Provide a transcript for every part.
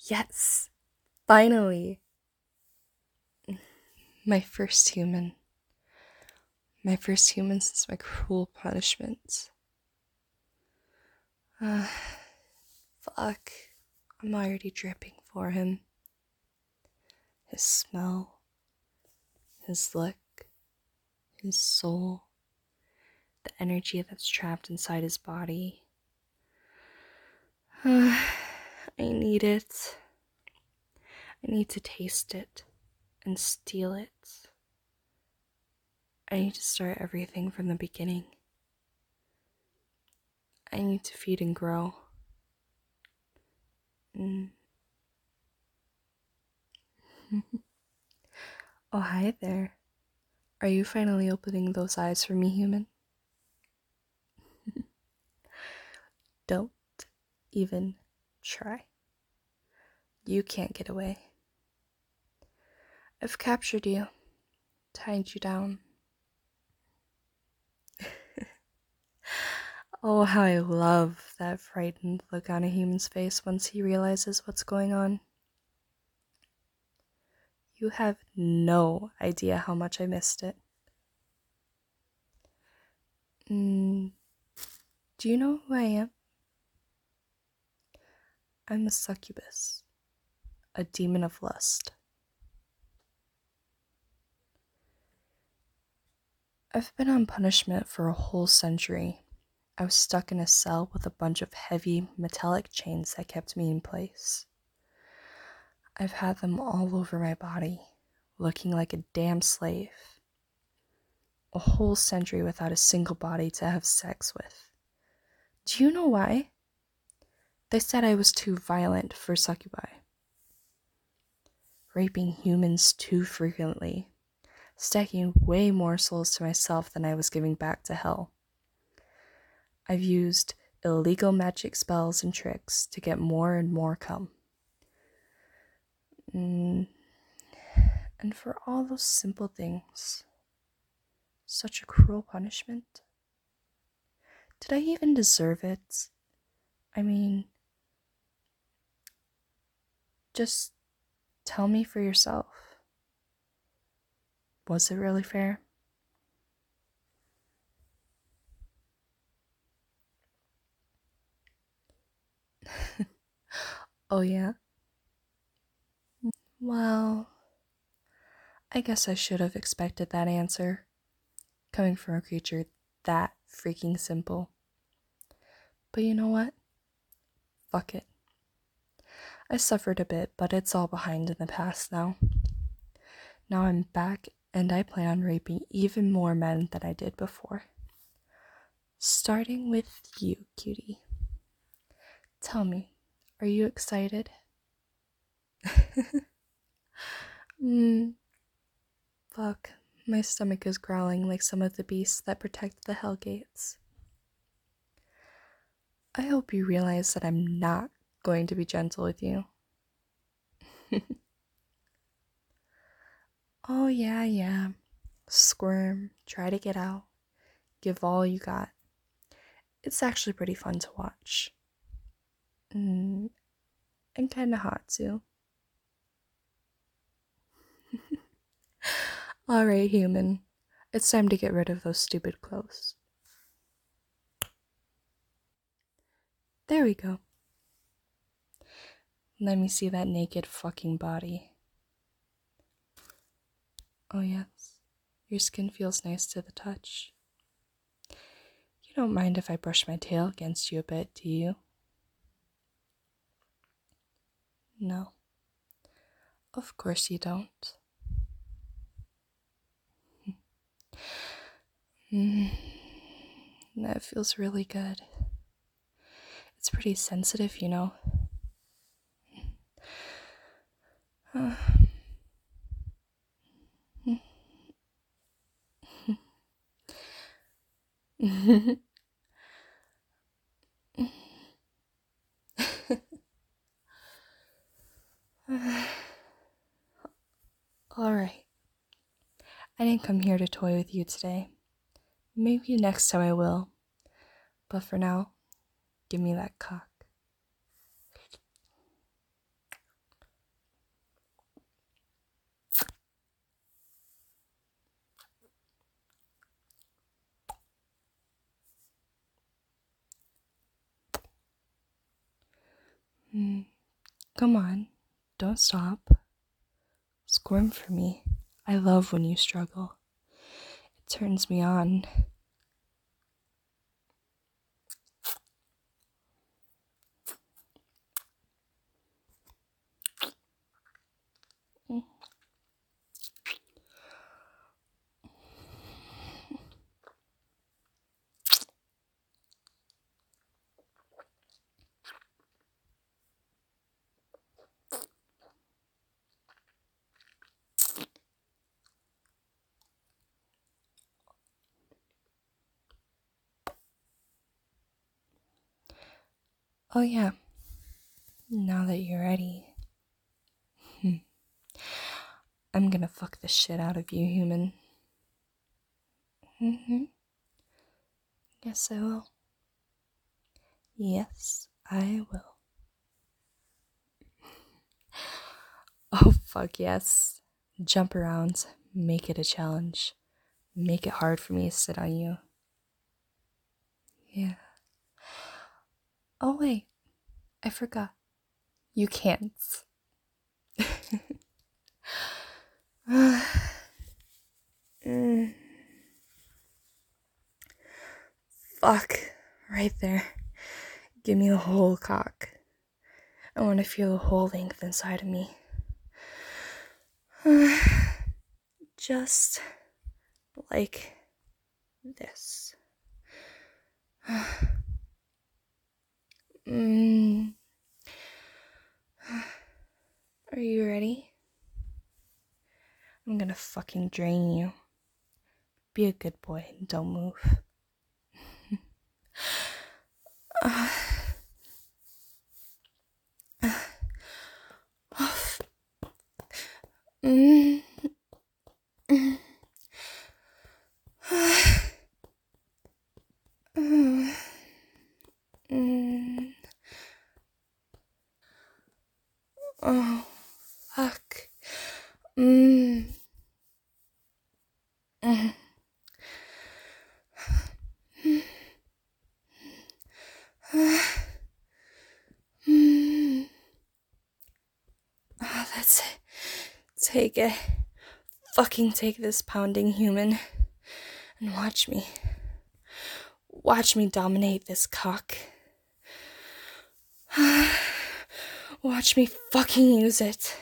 Yes, finally. My first human. My first human since my cruel punishment. Uh, Fuck. I'm already dripping for him. His smell, his look, his soul, the energy that's trapped inside his body. I need it. I need to taste it and steal it. I need to start everything from the beginning. I need to feed and grow. Mm. Oh, hi there. Are you finally opening those eyes for me, human? Don't even try. You can't get away. I've captured you, tied you down. Oh, how I love that frightened look on a human's face once he realizes what's going on. You have no idea how much I missed it. Do you know who I am? I'm a succubus, a demon of lust. I've been on punishment for a whole century. I was stuck in a cell with a bunch of heavy metallic chains that kept me in place. I've had them all over my body, looking like a damn slave. A whole century without a single body to have sex with. Do you know why? They said I was too violent for succubi. Raping humans too frequently. Stacking way more souls to myself than I was giving back to hell. I've used illegal magic spells and tricks to get more and more cum. And for all those simple things, such a cruel punishment. Did I even deserve it? I mean, just tell me for yourself. Was it really fair? Oh, yeah? Well, I guess I should have expected that answer, coming from a creature that freaking simple. But you know what? Fuck it. I suffered a bit, but it's all behind in the past now. Now I'm back, and I plan on raping even more men than I did before. Starting with you, cutie. Tell me, are you excited? Fuck. My stomach is growling like some of the beasts that protect the Hell Gates. I hope you realize that I'm not going to be gentle with you. Oh, yeah. Squirm, try to get out, give all you got. It's actually pretty fun to watch. And kinda hot, too. Alright, human. It's time to get rid of those stupid clothes. There we go. Let me see that naked fucking body. Oh, yes. Your skin feels nice to the touch. You don't mind if I brush my tail against you a bit, do you? No. Of course you don't. That feels really good. It's pretty sensitive, you know. Alright. I didn't come here to toy with you today. Maybe next time I will. But for now, give me that cock. Come on, don't stop. Squirm for me. I love when you struggle. It turns me on. Oh yeah, now that you're ready, I'm gonna fuck the shit out of you, human. Yes, I will. Yes, I will. Oh, fuck yes. Jump around, make it a challenge. Make it hard for me to sit on you. Yeah. Oh, wait. I forgot. You can't. Fuck. Right there. Give me the whole cock. I want to feel the whole length inside of me. Just like this. Are you ready? I'm gonna fucking drain you. Be a good boy and don't move. Oh, fuck. Oh, that's it. Take it. Fucking take this pounding human. And watch me. Watch me dominate this cock. Watch me fucking use it.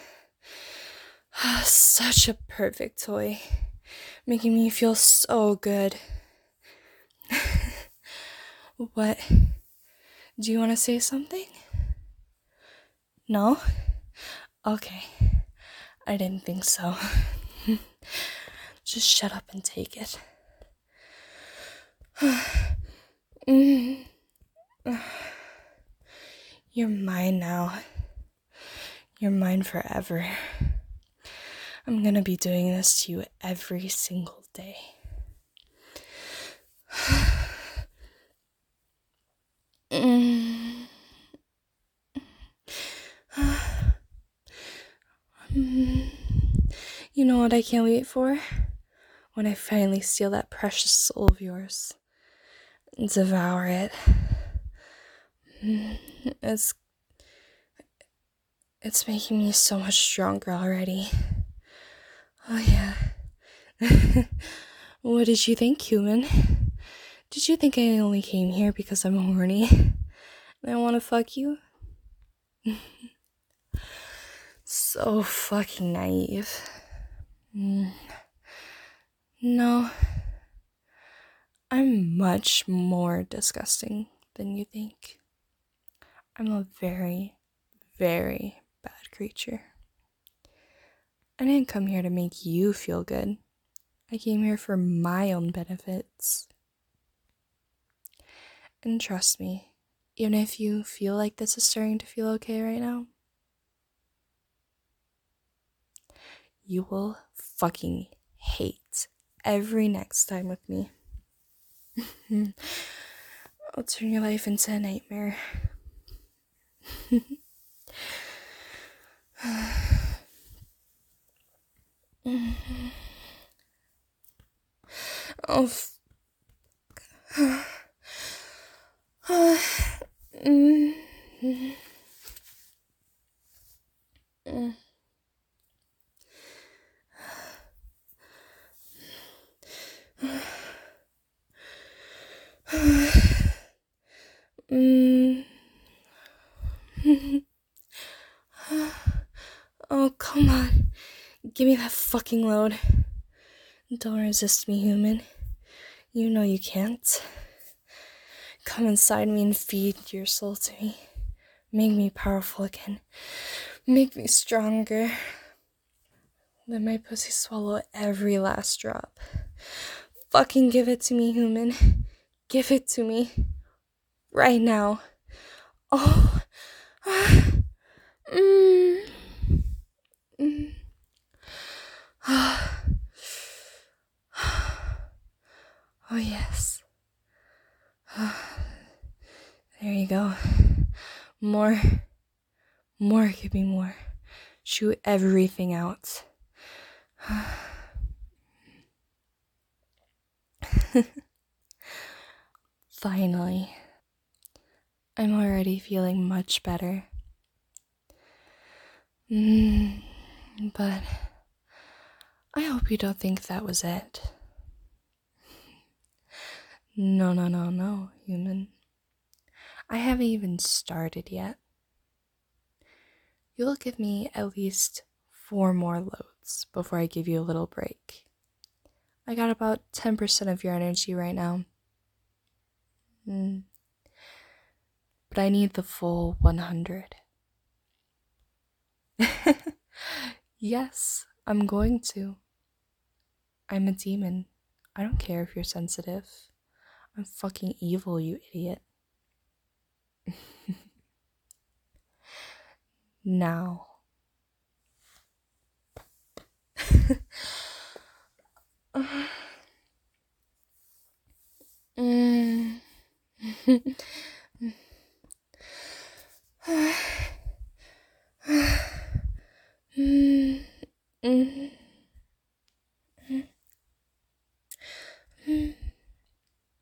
Such a perfect toy. Making me feel so good. What? Do you want to say something? No? Okay. I didn't think so. Just shut up and take it. You're mine now. You're mine forever. I'm gonna be doing this to you every single day. You know what I can't wait for? When I finally steal that precious soul of yours and devour it. It's making me so much stronger already. Oh yeah. What did you think, human? Did you think I only came here because I'm horny and I want to fuck you? So fucking naive. No. I'm much more disgusting than you think. I'm a very, very bad creature. I didn't come here to make you feel good. I came here for my own benefits. And trust me, even if you feel like this is starting to feel okay right now, you will fucking hate every next time with me. I'll turn your life into a nightmare. Oh, Oh, come on. Give me that fucking load. Don't resist me, human. You know you can't. Come inside me and feed your soul to me. Make me powerful again. Make me stronger. Let my pussy swallow every last drop. Fucking give it to me, human. Give it to me. Right now. Oh. Oh, yes. There you go. More. More, give me more. Shoot everything out. Finally. I'm already feeling much better. But I hope you don't think that was it. No, human. I haven't even started yet. You'll give me at least 4 more loads before I give you a little break. I got about 10% of your energy right now. But I need the full 100. Yes, I'm going to. I'm a demon. I don't care if you're sensitive. I'm fucking evil, you idiot. Now.